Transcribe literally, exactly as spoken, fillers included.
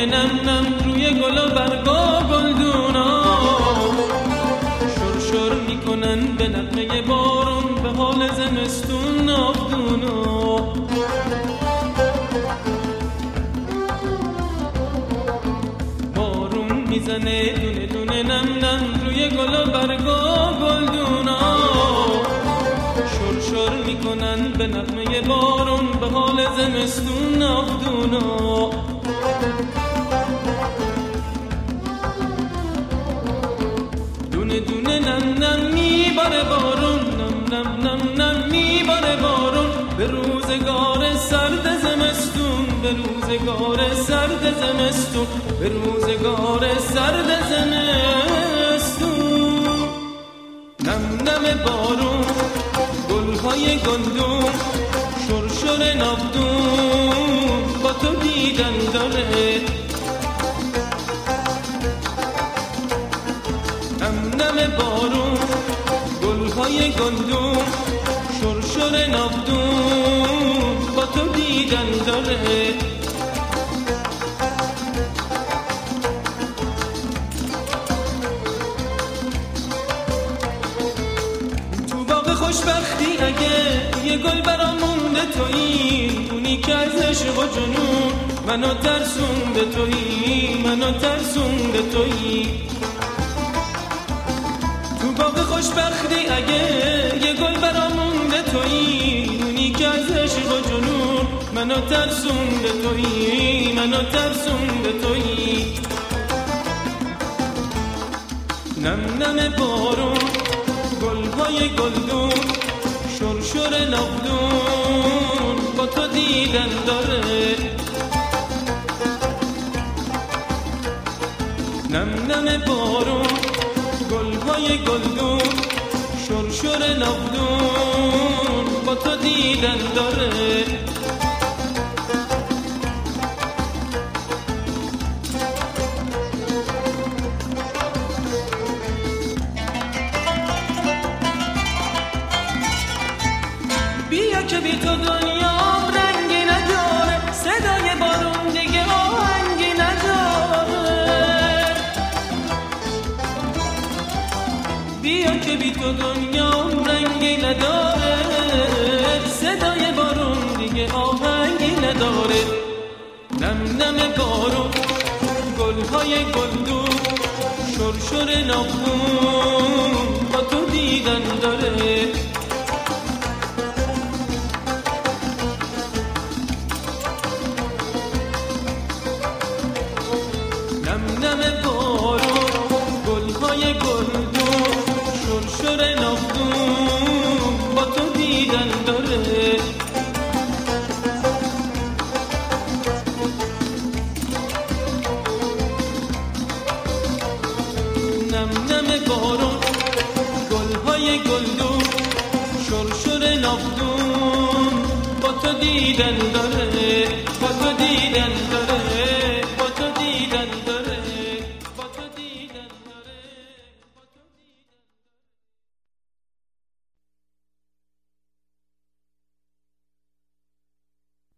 دونه نم نم روی گل و برگا گلدونا شر شر میکنن به نغمه بارون به حال زمستون نافدونا بارون میزنه دونه دونه نم نم روی گل و برگا گلدونا شر شر میکنن به نغمه بارون به حال زمستون نافدونا دونه دونه نم نم میباره بارون نم نم نم نم میباره بارون به روزگار سرد زمستون به روزگار سرد زمستون به روزگار سرد زمستون نم نم بارون گلهای گندم شرشر نافدون با تو دیدن داره نم نم بارون گلهای گندم شرشر نافدون با تو دیدن داره تو باغ خوشبختی اگه یه گل برام مونده تویی اونی که از عشق و جنون منو ترسون به تویی منو ترسون به تویی تو باغ خوشبختی اگه یه گل برام مونده تویی اونی که از عشق و جنون منو ترسون به تویی منو ترسون به تویی نم نم بارون گلهای گلدون شرشر نافدون با تو دیدن داره نم نم بارون گلهای گلدون شرشر نافدون با تو دیدن داره بیا که بی تو دنیا رنگی نداره صدای بارون دیگه آهنگی نداره بیا که بی تو دنیا رنگی نداره صدای بارون دیگه آهنگی نداره نم نم بارون گلهای گلدون شرشر نافدون با تو دیدن داره نم نم بارون گلهای گلدون شرشر نافدون با تو دیدن داره نم نم بارون گلهای گلدون شرشر نافدون با تو دیدن داره با تو دیدن داره